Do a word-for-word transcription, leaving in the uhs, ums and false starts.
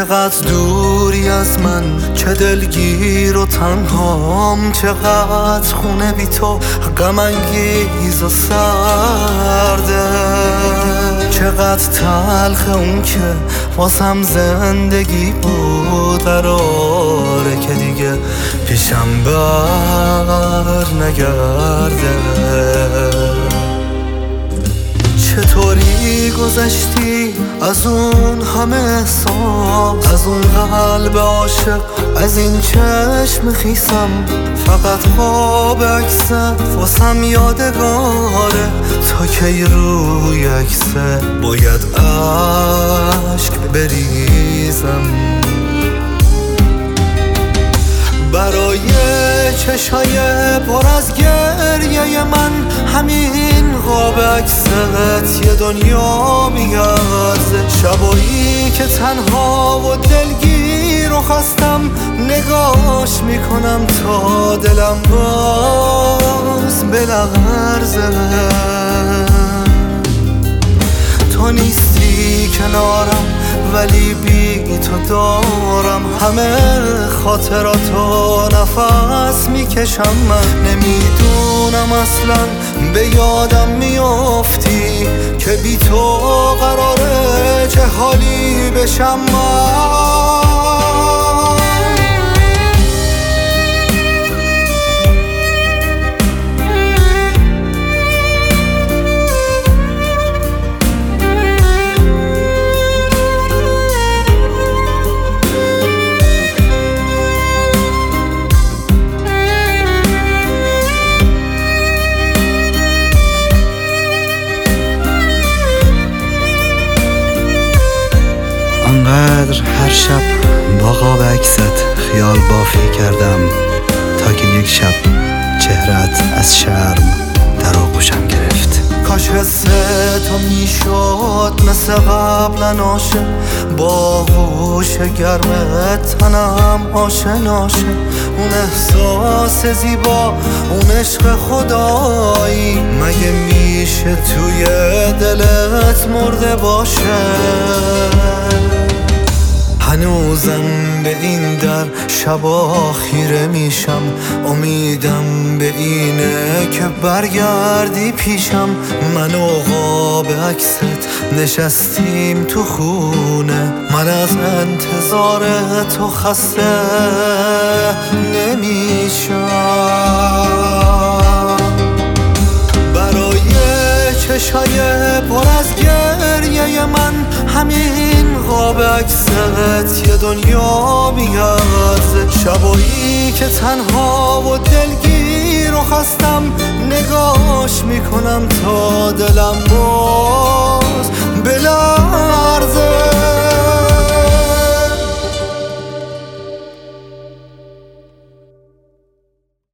چقدر دوری از من، چه دلگیر و تنهام، چقدر خونه بی تو غم انگیز و سرده، چقدر تلخ اون که واسم زندگی بود قراره که دیگه پیشم بر نگرده. چطوری گذشتی از اون همه احساس، از اون قلب عاشق، از این چشم خیسم، فقط خواب عکست واسم یادگاره، تا کی روی عکسه باید عشق بریزم. برای چشای پر از گریه من همین قاب عکست یه دنیا میارزه. شبایی که تنها و دلگیر و خستم نگاش میکنم تا دلم باز بلغرزه. تو نیستی کنارم ولی بی تو دارم همه خاطراتو نفس میکشم. من نمیدونم اصلا به یادم میافتی که بی تو قراره چه حالی بشم من. انقدر هر شب با قاب عکست خیال بافی کردم تا که یک شب چهرت از شرم در آغوشم گرفت. کاش حس تو میشد مثل قبلا عاشق، با آغوش گرم تنم آشناشه. اون احساس زیبا، اون عشق خدایی، مگه میشه توی دلت مرده باشه؟ هنوزم به این در شبا خیره میشم، امیدم به اینه که برگردی پیشم. من و قاب عکست نشستیم تو خونه، من از انتظار تو خسته نمیشم. برای چشای پر از گریه من همین قاب عکست یه دنیا میارزه. شبایی که تنها و دلگیر و خستم نگاش میکنم تا دلم باز